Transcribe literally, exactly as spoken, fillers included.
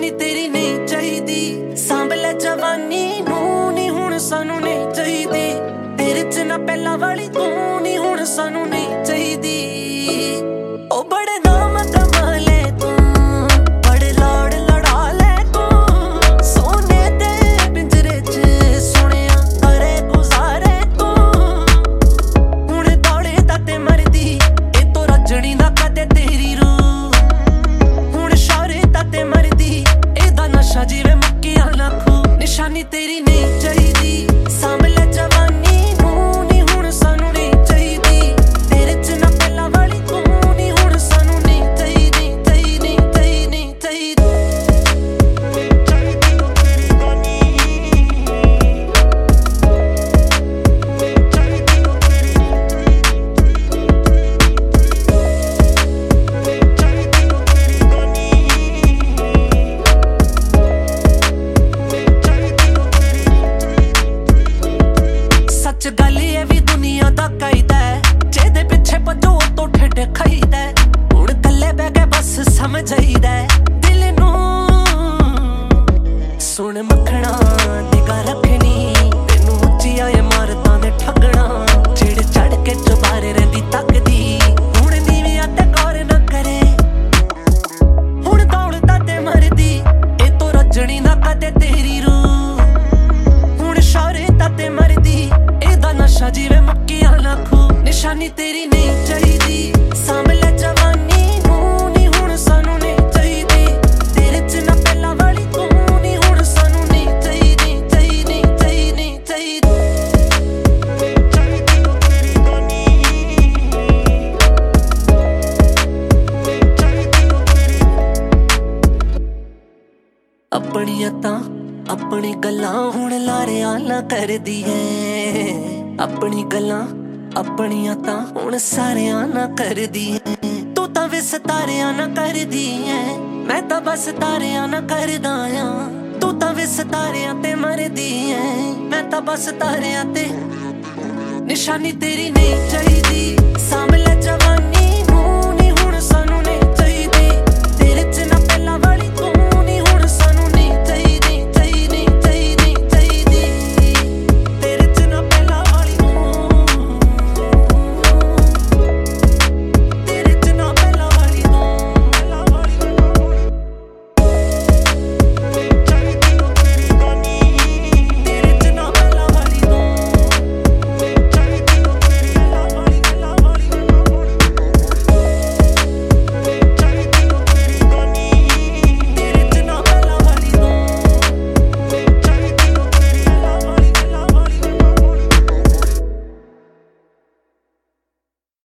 ਨਿਸ਼ਾਨੀ ਤੇਰੀ ਨਹੀਂ ਚਾਹੀਦੀ। ਸਾਂਭ ਲੈ ਜਵਾਨੀ ਨੂੰ ਨੀ ਹੁਣ ਸਾਨੂੰ ਨਹੀਂ ਚਾਹੀਦੀ। ਤੇਰੇ ਚ ਨਾ ਪਹਿਲਾਂ ਵਾਲੀ ਤੂੰ ਨੀ ਹੁਣ ਸਾਨੂੰ ਨਹੀਂ ਚਾਹੀਦੀ। ਉਹ ਬੜੇ ਨਾਮ ਕਮਾ ਲੈ ਤੂੰ, ਬੜੇ ਲਾੜ ਲੜਾ ਲੈ ਤੂੰ। ਸੋਨੇ ਦੇ ਪਿੰਜਰੇ ਚ ਸੁਣਿਆ ਕਰੇ ਗੁਜ਼ਾਰੇ ਤੂੰ। ਹੁਣ ਦੌੜੇ ਤਾਂ ਤੇ ਮਰਦੀ ਇਹ ਤੋਂ ਰੱਜਣੀ ਨਾ ਕਦੇ ਤੇਰੀ ਰੂਹ। ਹੁਣ ਸ਼ੌਰੇ ਤਾਂ ਤੇ ਮਰਦੀ ਇਹਦਾ ਨਸ਼ਾ ਜਿਵੇਂ ਮੁੱਕਿਆ ਨਾ ਖੂ। ਨਿਸ਼ਾਨੀ ਤੇਰੀ ਨਹੀਂ ਚਾਹੀਦੀ। ਸਾਂਭ ਲੈ ਜਵਾਨੀ ਨੂੰ ਨੀ ਹੁਣ ਸਾਨੂੰ ਨਹੀਂ ਚਾਹੀਦੀ। ਤੇਰੇ ਚ ਨਾ ਪਹਿਲਾਂ ਵਾਲੀ ਤੂੰ ਨੀ ਹੁਣ ਸਾਨੂੰ ਨਹੀਂ ਚਾਹੀਦੀ। ਚਾਹੀਦੀ ਚਾਹੀਦੀ ਚਾਹੀਦੀ ਸੱਚ ਗੱਲ ਇਹ ਵੀ ਦੁਨੀਆ ਦਾ ਕਾਇਦਾ ਹੈ, ਜਿਹਦੇ ਪਿੱਛੇ ਭੱਜੋ ਤੋਂ ਠੇਡ ਖਾਈਦਾ। ਹੁਣ ਕੱਲੇ ਬਹਿ ਕੇ ਬਸ ਸਮਝ ਆਈਦਾ ਦਿਲ ਨੂੰ। ਸੁਣ ਮੱਖਣਾ ਨਿਗਾਹ ਰੱਖਣੀ ਤੈਨੂੰ ਉੱਚੀਆਂ ਇਮਾਰਤਾਂ ਨੇ ਠੱਗਣਾ। ਜਿਹੜੇ ਚੜ ਕੇ ਚੁਬਾਰੇ ਰਹਿੰਦੀ ਤੱਕਦੀ ਹੁਣ ਨੀਵੀਆਂ ਤੇ ਗੌਰ ਨਾ ਕਰੇ। ਹੁਣ ਦੌੜਦਾ ਤੇ ਮਰਦੀ ਇਹ ਤੋਂ ਰੱਜਣੀ ਨਾ ਕਦੇ ਤੇਰੀ ਰੂਹ। ਹੁਣ ਸ਼ੌਰੇ ਤਾਂ ਤੇ ਮਰਦੀ ਇਹਦਾ ਨਸ਼ਾ ਜਿਵੇਂ ਮੁੱਕਿਆ ਨਾ ਖੂ। ਨਿਸ਼ਾਨੀ ਤੇਰੀ ਨਹੀਂ ਚਾਹੀਦੀ। ਸਾਂਭ ਲੈ ਜਵਾਨੀ ਨੂੰ ਨੀ ਹੁਣ ਸਾਨੂੰ ਨਹੀਂ ਚਾਹੀਦੀ। ਤੇਰੇ ਚ ਨਾ ਪਹਿਲਾਂ ਵਾਲੀ ਤੂੰ ਨੀ ਹੁਣ ਸਾਨੂੰ ਨਹੀਂ ਚਾਹੀਦੀ। ਚਾਹੀਦੀ ਚਾਹੀਦੀ ਚਾਹੀਦੀ ਆਪਣੀਆਂ ਤਾਂ ਆਪਣੀ ਗੱਲਾਂ ਹੁਣ ਲਾਰਿਆਂ ਨਾ ਕਰਦੀ ਐ। ਆਪਣੀ ਗੱਲਾਂ ਆਪਣੀਆਂ ਤਾਂ ਹੁਣ ਸਾਰਿਆਂ ਨਾ ਕਰਦੀ ਐ। ਤੂੰ ਤਾਂ ਵੇ ਸਿਤਾਰਿਆਂ ਨਾ ਕਰਦੀ ਐ, ਮੈਂ ਤਾਂ ਬਸ ਤਾਰਿਆਂ ਨਾ ਕਰਦਾ ਆ। ਤੂੰ ਤਾਂ ਵੇ ਸਿਤਾਰਿਆਂ ਤੇ ਮਰਦੀ ਐ, ਮੈਂ ਤਾਂ ਬਸ ਤਾਰਿਆਂ ਤੇ। ਨਿਸ਼ਾਨੀ ਤੇਰੀ ਨਹੀਂ ਚਾਹੀਦੀ। ਸਾਂਭ ਲੈ